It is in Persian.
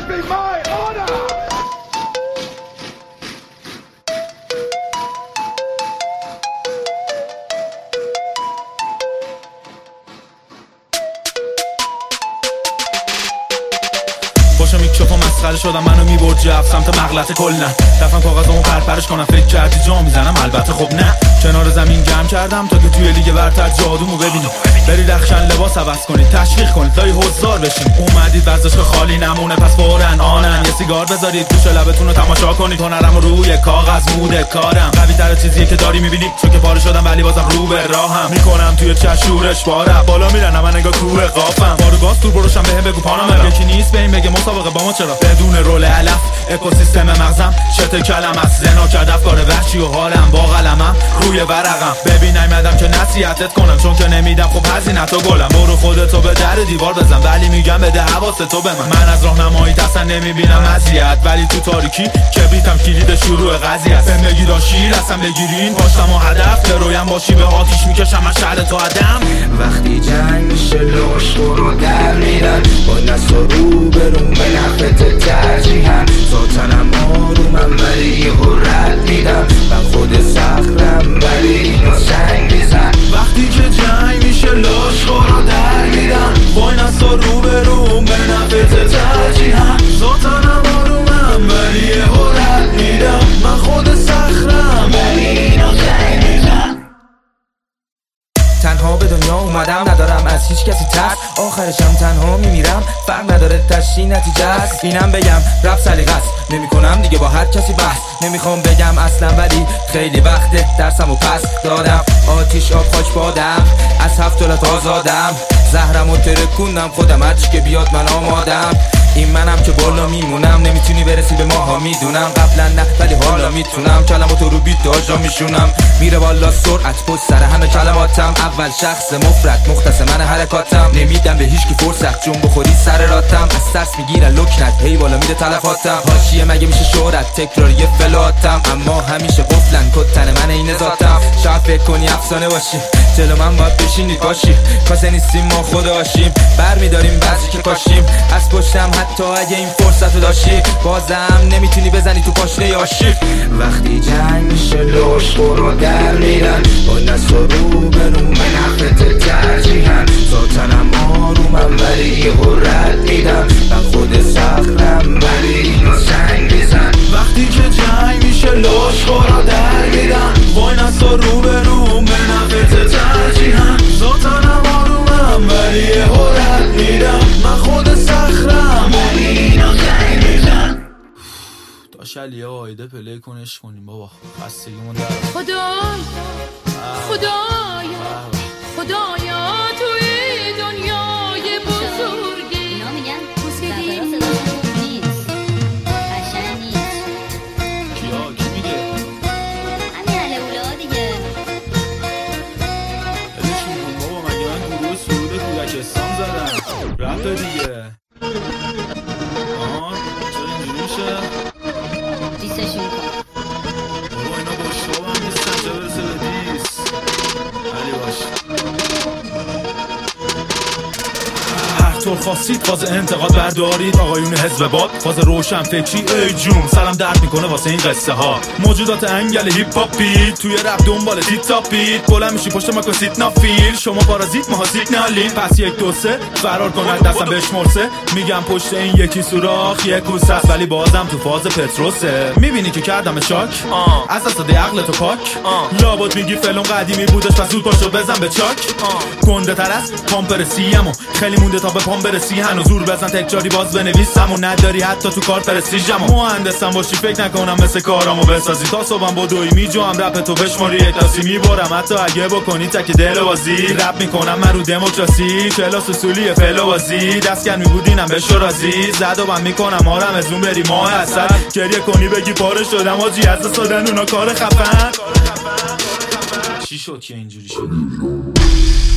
would be my honor. باشم میکروفون مسخره شدم منو میبرد جف سمت مغلطه کلا دفعه کاغذمو پرپرش کنم فکر کردی جا میزنم البته خب نه کنار زمین جمع کردم تا که توی لیگ برتر جادومو ببینی برید رخشن لباس عوض کنید تشویق کنید لای حضار بشین اومدید ورزشگاه خالی نمونه پس فورن آنن یه سیگار بذارید گوش لبتون رو تماشا کنید هنرم روی کاغذ موده کارم قوی تر چیزیه که داری میبینی چون که پاره شدم ولی بازم رو به راهم میکنم توی چشورش بارم بالا میرن من انگار کوه قافم بارو گاز دور بروشم بهم بگو پانم یکی نیست بهم بگه مسابقه با ما چرا بدون رول علف اکوسیستم مغزم شت کلم از زنا کرد افکار وحشی و حالم با قلمم روی ورقم ببین نیومدم که نصیحتت کنم چون که نمیدم خب هزینه‌تو گلم برو خودتو به در دیوار بزن ولی میگم بده حواستو به من از راهنمایی اصلا نمیبینم اذیت ولی تو تاریکی کبریتم کلید شروع قضیه است بهم بگی شیر اصلا بگیرین پاشتم و هدف برویم باشی به آتیش میکشم از شهر تو آدم وقتی جنگ میشه لاش رو در میرن با نست و رو برون به نفت ترجیحن ذاتنم آرومم ولی یهو رد میدم من خود سخرم ولی اینا سنگ میزن وقتی که جنگ میشه لاش رو در میرن با نست و رو برون به نفت ترجیحن ذاتنم آرومم ولی یهو رد میدم من خود سخرم ولی اینا سنگ میزن تنها به دنیا اومدم ندارم از هیچ کسی ترس آخرشم تنها میمیرم فرق نداره تشی نتیجه است اینم بگم رپ سلیقه است نمیکنم دیگه با هر کسی بحث نمیخوام بگم اصلا ولی خیلی وقته درسمو پس دادم آتیش آب خاک بادم از 7 دولت آزادم زهرمو ترکوندم خودم هرچی که بیاد من آمادم این منم که بالا میمونم نمیتونی برسی به ماها میدونم قبلا نه ولی حالا میتونم کلماتو رو بیت داجا میشونم میره بالا سرعت پشت سر همه کلماتم اول شخص مفرد مختص من حرکاتم نمیدم به هیچ کی فرصت جون بخوری سر راتم از ترس میگیرن لکنت هی بالا میده تلفاتم حاشیه مگه میشه شهرت تکراری فلاتم اما همیشه قفلن کتن من این ذاتم شاید فکر کنی افسانه باشی جلو من باید بشینید باشی کاسه نیستیم ما خدا باشیم برمیداریم بعضی که کاشیم از پشتم حتی اگه این فرصتو داشتی بازم نمیتونی بزنی تو پاشنه یاشی وقتی جنگ میشه لاش رو در میرن با نست و رو برون به نفت ترجیحن ذاتنم آرومم ولی یهو رد میدم من خود سخرم ولی اینا سنگ میزن وقتی که جنگ میشه لاش رو در میرن وای نست و رو برون به نفت ترجیحن ذاتنم آرومم ولی یهو رد میدم من خود سخرم ولی اینا سنگ میزن داش علیه آیده پلی کنش کنیم بابا خستگیمون در خدایا توی دنیای بزرگی اینا میگن موسیقی نیست قشنگ نیست کی میگه همین علولا دیگه ادشون کن بابا مگه من گروه سرود کودکستان زدم رپ دیگه چرا اینجوری میشه دیسشون کن بابا اینا باشتاب هم نیستن چه برسه به دیس علی باش طور خواستید فاز انتقاد بردارید آقایون حزب باد فاز روشن فکری ای جون سلام درد میکنه واسه این قصه ها موجودات انگل هیپ هاپی توی رپ دنبال تیت تاپید بلند میشی پشت ماکو سیگنافیل شما پارازیت ماها سیگنالین پس 1 2 3 فرار کن دستم بشمرسه میگم پشت این یکی سوراخ یک کوسه است ولی بازم تو فاز پتروسه میبینی که کردم شاک از دست عقل تو پاک لابد میگی فلان قدیمی بودش پس زود پاشو بزن به چاک گنده تر از پامپرسیمو خیلی مونده تا به پام برسی هنوز زور بزن تکراری باز بنویسم و نداری حتی تو کار پرستیژمو مهندسم باشی فکر نکنم مثل کارامو بسازی تا صبحم بدوی میجوام رپ تو بشماری یک تاسی میبرم حتی اگه بکنی تک دل بازی رپ میکنم من رو دموکراسی کلاس اصولی فعل بازی دستگرم میبودینم به شورازی زد و من میکنم آرم از اون بری ماه اصل گریه کنی بگی پاره شدم آجی از دادن اونا کار خفن چی شد که اینجوری شد